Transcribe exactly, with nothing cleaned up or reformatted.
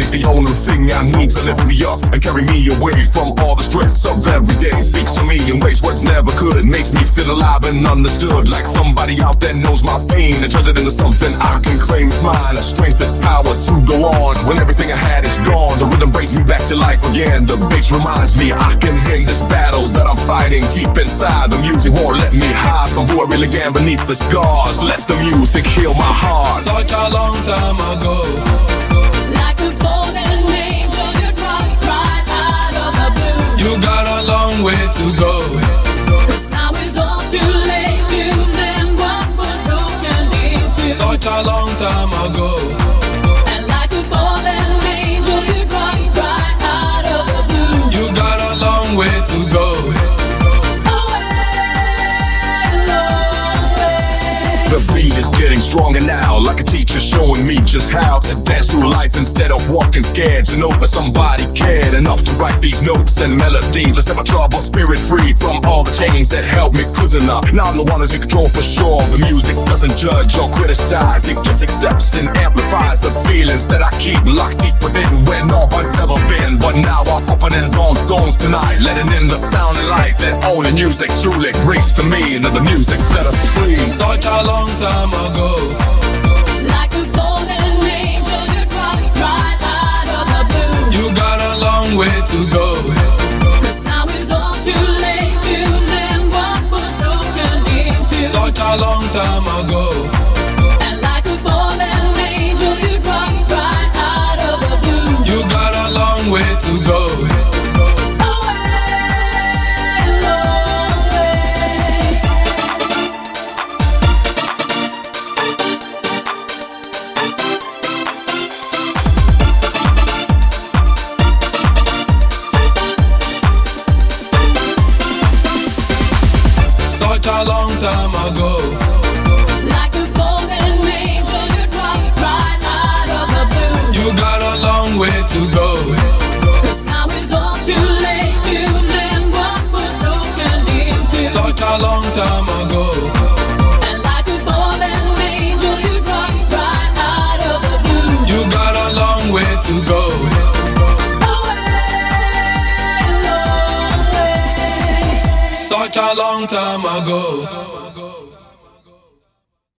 He's the only thing I need to lift me up and carry me away from all the stress of every day. Speaks to me in ways words never could. Makes me feel alive and understood, like somebody out there knows my pain and turns it into something I can claim. It's mine, the strength is power to go on when everything I had is gone. The rhythm brings me back to life again. The bass reminds me I can win this battle that I'm fighting deep inside. The music won't let me hide from who I really am beneath the scars. Let the music heal my heart. Such a long time ago, like a fallen angel, you dropped right out of the blue. you got a long way to go. Cause now it's all too late to mend what was broken into. Such a long time ago, And like a fallen angel, you dropped right out of the blue. you got a long way to go. The beat is getting stronger now, like a teacher showing me just how to dance through life instead of walking scared. To know that somebody cared enough to write these notes and melodies. Let's set my troubled spirit free from all the chains that held me prisoner. Now I'm the one who's in control for sure. The music doesn't judge or criticize, it just accepts and amplifies the feelings that I keep locked deep within where no one's ever been. But now I'm pumping in on stones tonight, letting in the sound and light that only music truly brings to me. And the music set us free. Such a long time ago, Like a fallen angel, you dropped right out of the blue. you got a long way to go. Cause now it's all too late to mend what was broken into. Such a long time ago, And like a fallen angel, you dropped right out of the blue. you got a long way to go. Such a long time ago, Like a fallen angel, you dropped right out of the blue. you got a long way to go. Cause now it's all too late to mend what was broken into. Such a long time ago, And like a fallen angel, you dropped right out of the blue. you got a long way to go. Away, long way. Such a long time ago.